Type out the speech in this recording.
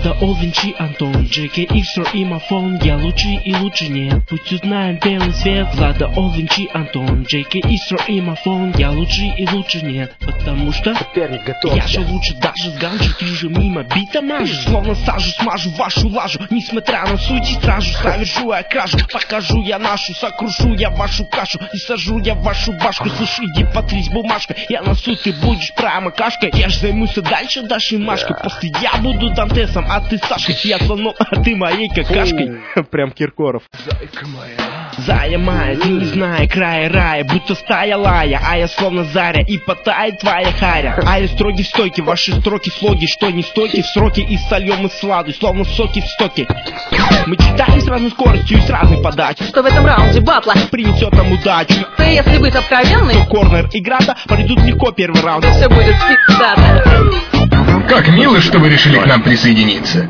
Влада, Олвинчи, Антон, Джеки, Иксер и Мафон. Я лучше и лучше нет, путь узнает белый свет. Влада, Олвинчи, Антон, Джеки, Иксер и Мафон. Я лучше и лучше нет, потому что соперник готов. Я же лучше даже с ганджи, ты же мимо бита мажешь. Словно сажу, смажу вашу лажу. Несмотря на сути, сразу совершу я кражу. Покажу я нашу, сокрушу я вашу кашу. И сажу я вашу башку. Слушай, иди потрись бумажкой. Я на суд, ты будешь прямо кашкой. Я ж займусь дальше дашь и Машкой. После я буду Дантесом, а ты Сашкой. Я слоном, а ты моей какашкой. Прям Киркоров. Зайка моя, зая моя, ты не зная края рая. Будто стая лая, а я словно заря. И потает твоя харя. А я строгий в стойке, ваши строки слоги. Что не стойки в сроки, и сольем и сладу. Словно соки в стоке. Мы читаем с разной скоростью и с разной подачей. Что в этом раунде батла принесет нам удачу. Ты, если быть откровенный, корнер и града пройдут легко первый раунд. Все будет пиздато. Как мило, что вы решили к нам присоединиться.